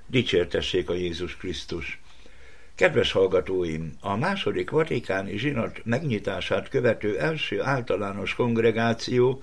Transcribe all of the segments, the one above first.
Dicsértessék a Jézus Krisztus! Kedves hallgatóim! A második vatikáni zsinat megnyitását követő első általános kongregáció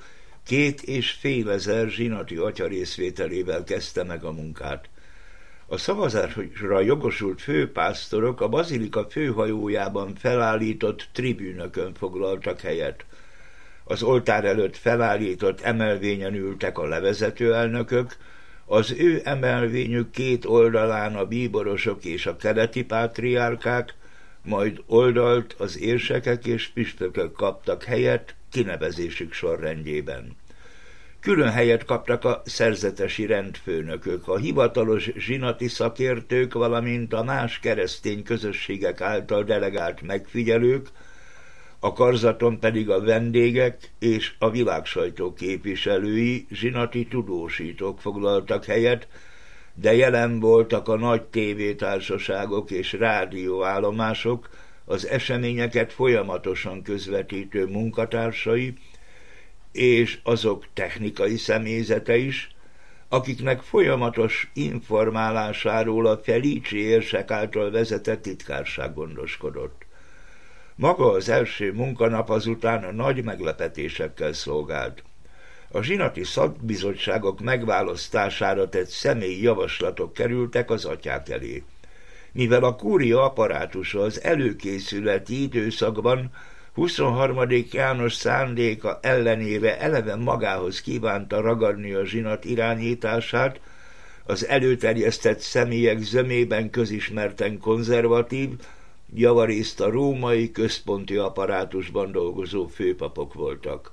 2500 zsinati atya részvételével kezdte meg a munkát. A szavazásra jogosult főpásztorok a bazilika főhajójában felállított tribűnökön foglaltak helyet. Az oltár előtt felállított emelvényen ültek a levezető elnökök, az ő emelvényük két oldalán a bíborosok és a keleti pátriárkák, majd oldalt az érsekek és püspökök kaptak helyet kinevezésük sorrendjében. Külön helyet kaptak a szerzetesi rendfőnökök, a hivatalos zsinati szakértők, valamint a más keresztény közösségek által delegált megfigyelők, a karzaton pedig a vendégek és a világsajtó képviselői, zsinati tudósítók foglaltak helyet, de jelen voltak a nagy tévétársaságok és rádióállomások, az eseményeket folyamatosan közvetítő munkatársai, és azok technikai személyzete is, akiknek folyamatos informálásáról a Felici érsek által vezetett titkárság gondoskodott. Maga az első munkanap azután nagy meglepetésekkel szolgált. A zsinati szakbizottságok megválasztására tett személyi javaslatok kerültek az atyák elé. Mivel a kúria apparátusa az előkészületi időszakban 23. János szándéka ellenére eleve magához kívánta ragadni a zsinat irányítását, az előterjesztett személyek zömében közismerten konzervatív, javarészt a római központi apparátusban dolgozó főpapok voltak.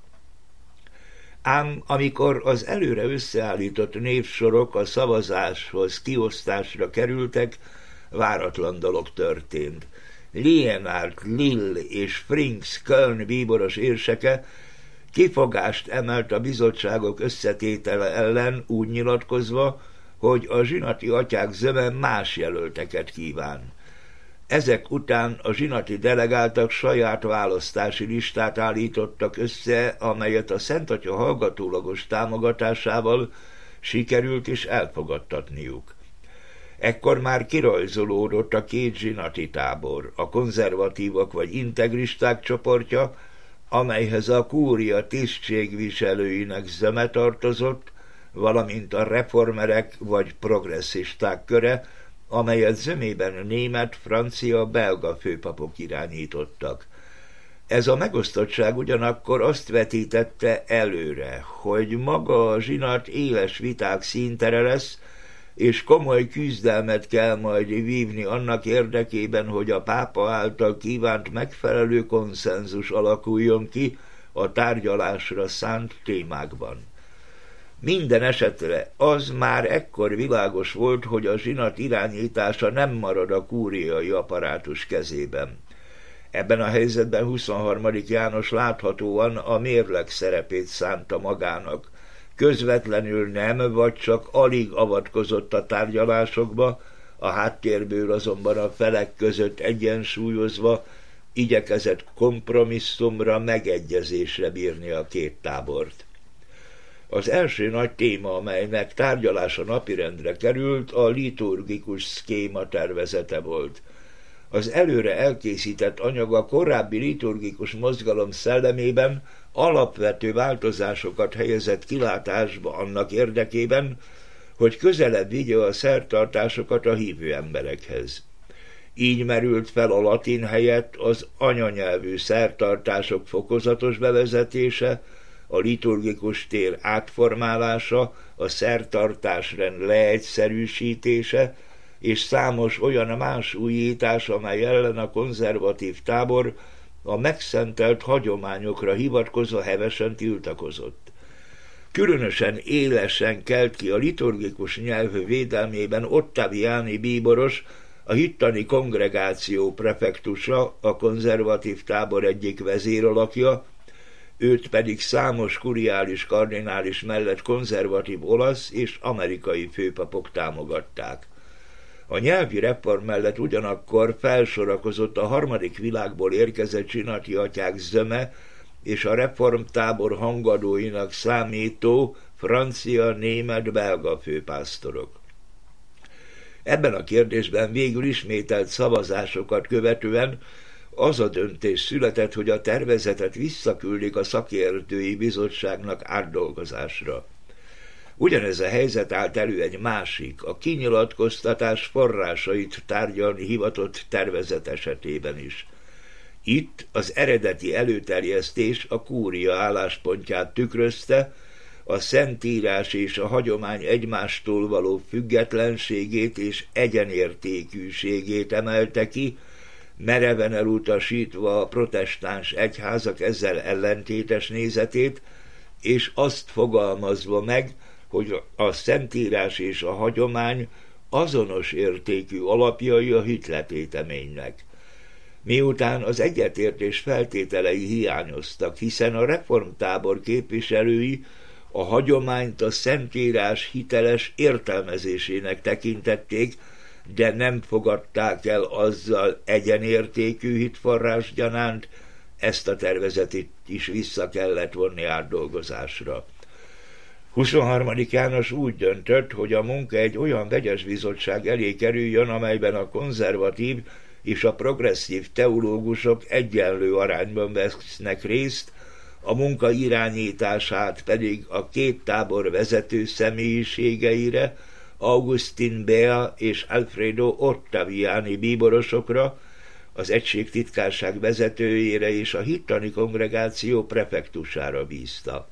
Ám amikor az előre összeállított névsorok a szavazáshoz kiosztásra kerültek, váratlan dolog történt. Lienard, Lille és Frings Köln bíboros érseke kifogást emelt a bizottságok összetétele ellen, úgy nyilatkozva, hogy a zsinati atyák zöme más jelölteket kíván. Ezek után a zsinati delegáltak saját választási listát állítottak össze, amelyet a Szent Atya hallgatólagos támogatásával sikerült is elfogadtatniuk. Ekkor már kirajzolódott a két zsinati tábor, a konzervatívak vagy integristák csoportja, amelyhez a kúria tisztségviselőinek zöme tartozott, valamint a reformerek vagy progresszisták köre, amelyet zömében német, francia, belga főpapok irányítottak. Ez a megosztottság ugyanakkor azt vetítette előre, hogy maga a zsinat éles viták színtere lesz, és komoly küzdelmet kell majd vívni annak érdekében, hogy a pápa által kívánt megfelelő konszenzus alakuljon ki a tárgyalásra szánt témákban. Minden esetre az már ekkor világos volt, hogy a zsinat irányítása nem marad a kúriai apparátus kezében. Ebben a helyzetben 23. János láthatóan a mérleg szerepét szánta magának. Közvetlenül nem, vagy csak alig avatkozott a tárgyalásokba, a háttérből azonban a felek között egyensúlyozva igyekezett kompromisszumra, megegyezésre bírni a két tábort. Az első nagy téma, amelynek tárgyalása napirendre került, a liturgikus szkéma tervezete volt. Az előre elkészített anyag a korábbi liturgikus mozgalom szellemében alapvető változásokat helyezett kilátásba annak érdekében, hogy közelebb vigye a szertartásokat a hívő emberekhez. Így merült fel a latin helyett az anyanyelvű szertartások fokozatos bevezetése, a liturgikus tér átformálása, a szertartásrend leegyszerűsítése, és számos olyan más újítás, amely ellen a konzervatív tábor a megszentelt hagyományokra hivatkozva hevesen tiltakozott. Különösen élesen kelt ki a liturgikus nyelv védelmében Ottaviani bíboros, a hittani kongregáció prefektusa, a konzervatív tábor egyik vezéralakja, őt pedig számos kuriális kardinális mellett konzervatív olasz és amerikai főpapok támogatták. A nyelvi reform mellett ugyanakkor felsorakozott a harmadik világból érkezett zsinati atyák zöme és a reformtábor hangadóinak számító francia, német, belga főpásztorok. Ebben a kérdésben végül ismételt szavazásokat követően az a döntés született, hogy a tervezetet visszaküldik a szakértői bizottságnak átdolgozásra. Ugyanez a helyzet állt elő egy másik, a kinyilatkoztatás forrásait tárgyalni hivatott tervezet esetében is. Itt az eredeti előterjesztés a kúria álláspontját tükrözte, a Szentírás és a hagyomány egymástól való függetlenségét és egyenértékűségét emelte ki, mereven elutasítva a protestáns egyházak ezzel ellentétes nézetét, és azt fogalmazva meg, hogy a Szentírás és a hagyomány azonos értékű alapjai a hitletéteménynek. Miután az egyetértés feltételei hiányoztak, hiszen a reformtábor képviselői a hagyományt a Szentírás hiteles értelmezésének tekintették, de nem fogadták el azzal egyenértékű hitforrás gyanánt, ezt a tervezetet is vissza kellett vonni átdolgozásra. 23. János úgy döntött, hogy a munka egy olyan vegyes bizottság elé kerüljön, amelyben a konzervatív és a progresszív teológusok egyenlő arányban vesznek részt, a munka irányítását pedig a két tábor vezető személyiségeire, Augustin Bea és Alfredo Ottaviani bíborosokra, az egység titkárság vezetőjére és a hittani kongregáció prefektusára bízta.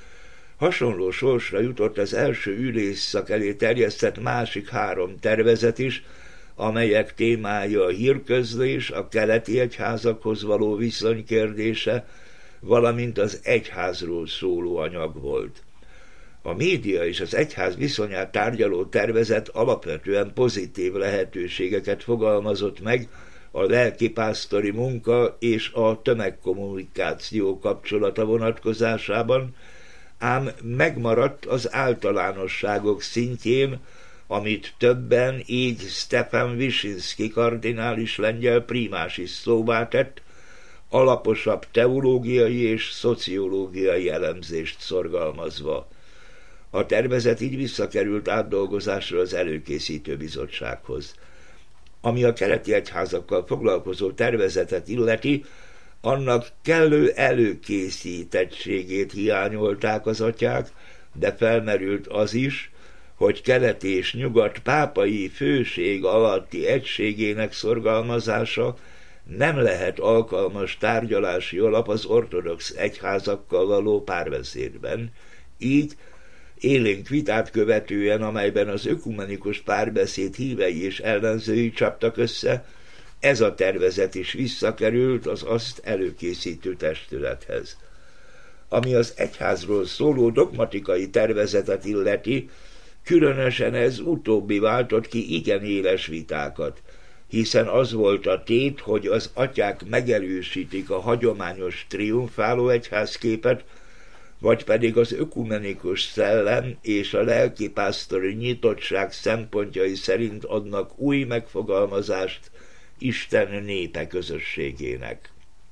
Hasonló sorsra jutott az első ülésszak elé terjesztett másik 3 tervezet is, amelyek témája a hírközlés, a keleti egyházakhoz való viszony kérdése, valamint az egyházról szóló anyag volt. A média és az egyház viszonyát tárgyaló tervezet alapvetően pozitív lehetőségeket fogalmazott meg a lelkipásztori munka és a tömegkommunikáció kapcsolata vonatkozásában, ám megmaradt az általánosságok szintjén, amit többen, így Stefan Wyszynski kardinális lengyel prímás is szóvá tett, alaposabb teológiai és szociológiai elemzést szorgalmazva. A tervezet így visszakerült átdolgozásra az előkészítő bizottsághoz. Ami a keleti egyházakkal foglalkozó tervezetet illeti, annak kellő előkészítettségét hiányolták az atyák, de felmerült az is, hogy kelet és nyugat pápai főség alatti egységének szorgalmazása nem lehet alkalmas tárgyalási alap az ortodox egyházakkal való párbeszédben, így élénk vitát követően, amelyben az ökumenikus párbeszéd hívei és ellenzői csaptak össze, ez a tervezet is visszakerült az azt előkészítő testülethez. Ami az egyházról szóló dogmatikai tervezetet illeti, különösen ez utóbbi váltott ki igen éles vitákat, hiszen az volt a tét, hogy az atyák megerősítik a hagyományos triumfáló egyházképet, vagy pedig az ökumenikus szellem és a lelkipásztori nyitottság szempontjai szerint adnak új megfogalmazást Isten népe közösségének.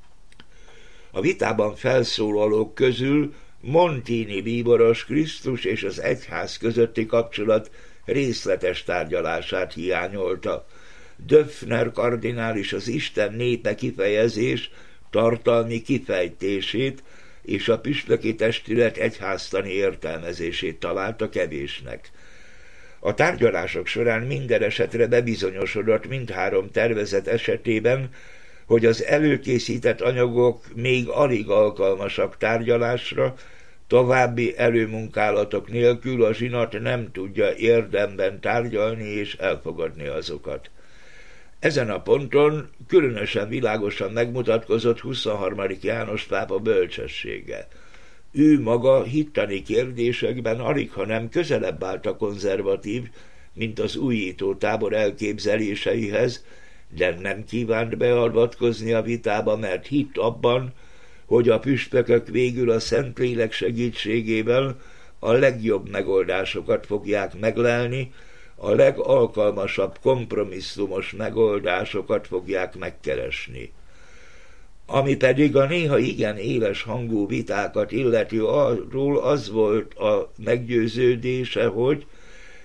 A vitában felszólalók közül Montini bíboros Krisztus és az egyház közötti kapcsolat részletes tárgyalását hiányolta. Döpfner kardinális az Isten népe kifejezés tartalmi kifejtését és a püspöki testület egyháztani értelmezését találta kevésnek. A tárgyalások során minden esetre bebizonyosodott mindhárom tervezet esetében, hogy az előkészített anyagok még alig alkalmasak tárgyalásra, további előmunkálatok nélkül a zsinat nem tudja érdemben tárgyalni és elfogadni azokat. Ezen a ponton különösen világosan megmutatkozott 23. János pápa bölcsessége. Ő maga hittani kérdésekben aligha nem közelebb állt a konzervatív, mint az újító tábor elképzeléseihez, de nem kívánt beavatkozni a vitába, mert hitt abban, hogy a püspökök végül a Szentlélek segítségével a legjobb megoldásokat fogják meglelni, a legalkalmasabb kompromisszumos megoldásokat fogják megkeresni. Ami pedig a néha igen éles hangú vitákat illeti, arról az volt a meggyőződése, hogy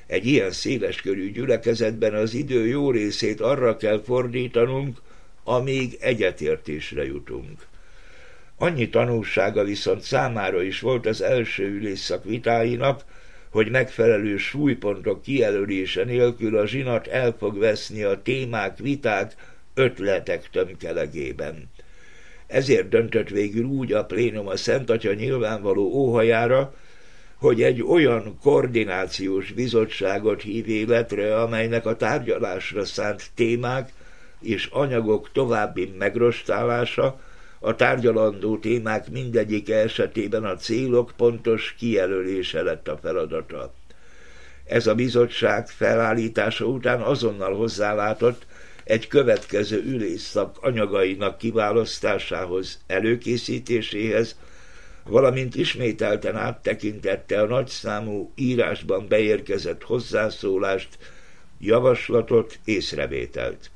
Egy ilyen széleskörű gyülekezetben az idő jó részét arra kell fordítanunk, amíg egyetértésre jutunk. Annyi tanulsága viszont számára is volt az első ülésszak vitáinak, hogy megfelelő súlypontok kijelölése nélkül a zsinat el fog veszni a témák, viták, ötletek tömkelegében. Ezért döntött végül úgy a plénum a Szent Atya nyilvánvaló óhajára, hogy egy olyan koordinációs bizottságot hív életre, amelynek a tárgyalásra szánt témák és anyagok további megrostálása, a tárgyalandó témák mindegyike esetében a célok pontos kijelölése lett a feladata. Ez a bizottság felállítása után azonnal hozzálátott egy következő ülésszak anyagainak kiválasztásához, előkészítéséhez, valamint ismételten áttekintette a nagyszámú írásban beérkezett hozzászólást, javaslatot, észrevételt.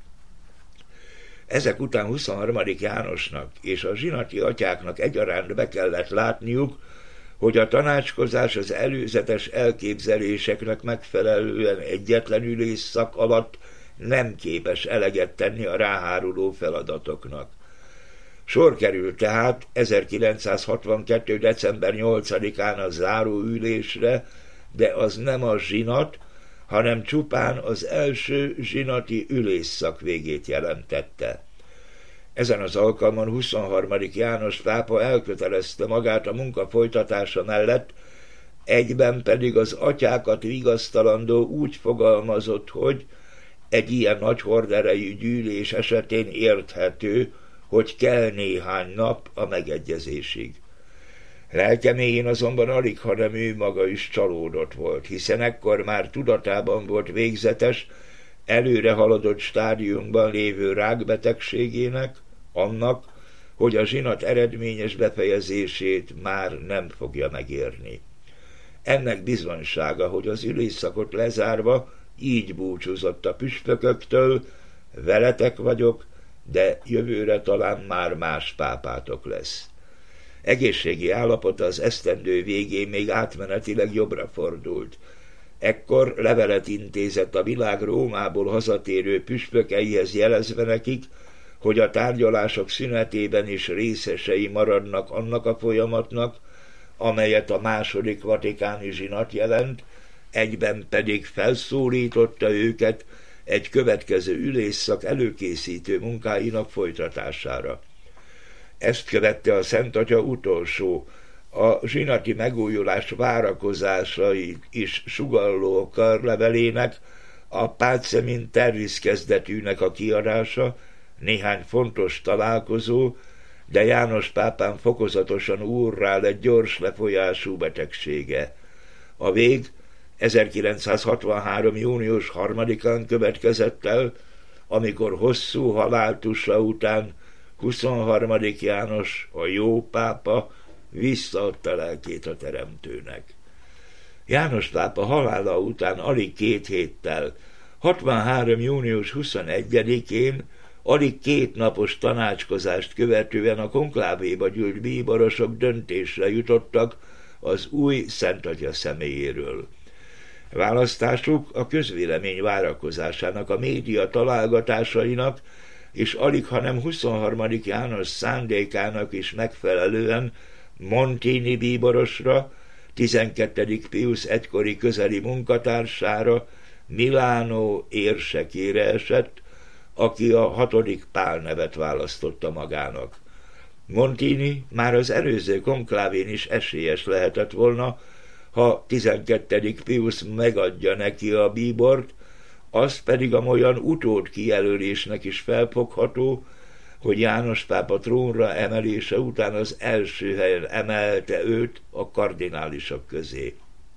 Ezek után 23. Jánosnak és a zsinati atyáknak egyaránt be kellett látniuk, hogy a tanácskozás az előzetes elképzeléseknek megfelelően egyetlen ülésszak alatt nem képes eleget tenni a ráháruló feladatoknak. Sor került tehát 1962. december 8-án a záró ülésre, de az nem a zsinat, hanem csupán az első zsinati ülésszak végét jelentette. Ezen az alkalmon 23. János pápa elkötelezte magát a munka folytatása mellett, egyben pedig az atyákat vigasztalandó úgy fogalmazott, hogy egy ilyen nagy horderejű gyűlés esetén érthető, hogy kell néhány nap a megegyezésig. Lelke mélyén azonban alig, hanem ő maga is csalódott volt, hiszen ekkor már tudatában volt végzetes, előre haladott stádiumban lévő rákbetegségének, annak, hogy a zsinat eredményes befejezését már nem fogja megérni. Ennek bizonysága, hogy az ülésszakot lezárva így búcsúzott a püspököktől: veletek vagyok, de jövőre talán már más pápátok lesz. Egészségi állapota az esztendő végén még átmenetileg jobbra fordult. Ekkor levelet intézett a világ Rómából hazatérő püspökeihez, jelezve nekik, hogy a tárgyalások szünetében is részesei maradnak annak a folyamatnak, amelyet a második vatikáni zsinat jelent, egyben pedig felszólította őket egy következő ülésszak előkészítő munkáinak folytatására. Ezt követte a Szent Atya utolsó, a zsinati megújulás várakozásait is sugalló karlevelének, a Pacem in Terris kezdetűnek a kiadása, néhány fontos találkozó, de János pápán fokozatosan úrrá lett gyors lefolyású betegsége. A vég 1963. június 3-án következett el, amikor hosszú haláltusa után 23. János, a jó pápa, visszaadta lelkét a Teremtőnek. János pápa halála után alig 2 héttel, 63. június 21-én, alig 2 napos tanácskozást követően a konklávéba gyűlt bíborosok döntésre jutottak az új Szent Atya személyéről. Választásuk a közvélemény várakozásának, a média találgatásainak és alig, hanem 23. János szándékának is megfelelően Montini bíborosra, 12. Pius egykori közeli munkatársára, Milánó érsekére esett, aki a 6. Pál nevet választotta magának. Montini már az előző konklávén is esélyes lehetett volna, ha 12. Pius megadja neki a bíbort, az pedig amolyan utód kijelölésnek is felfogható, hogy János pápa trónra emelése után az első helyen emelte őt a kardinálisok közé.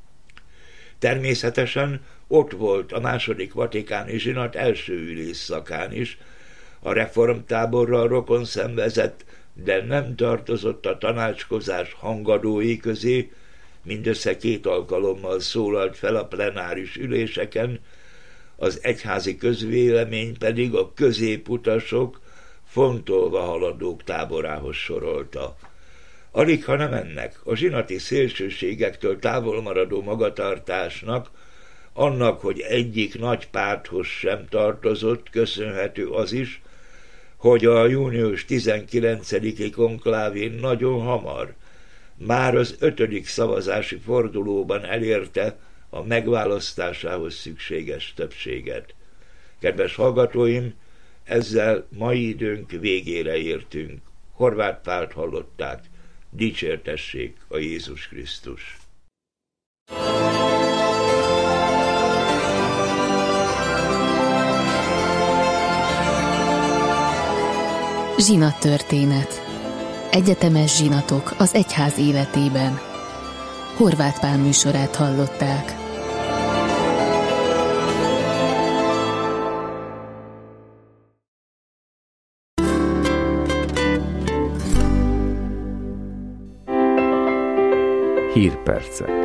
Természetesen ott volt a második vatikáni zsinat első ülésszakán is, a reformtáborral rokon szenvezett, de nem tartozott a tanácskozás hangadói közé, mindössze 2 alkalommal szólalt fel a plenáris üléseken, az egyházi közvélemény pedig a középutasok, fontolva haladók táborához sorolta. Alig, ha nem ennek, a zsinati szélsőségektől távol maradó magatartásnak, Annak, hogy egyik nagy párthoz sem tartozott, köszönhető az is, hogy a június 19-i konklávén nagyon hamar, már az 5. szavazási fordulóban elérte a megválasztásához szükséges többséget. Kedves hallgatóim, ezzel mai időnk végére értünk. Horváth Pált hallották, dicsértessék a Jézus Krisztus. Zsinattörténet. Egyetemes zsinatok az egyház életében. Horváth Pál műsorát hallották. Hírpercek.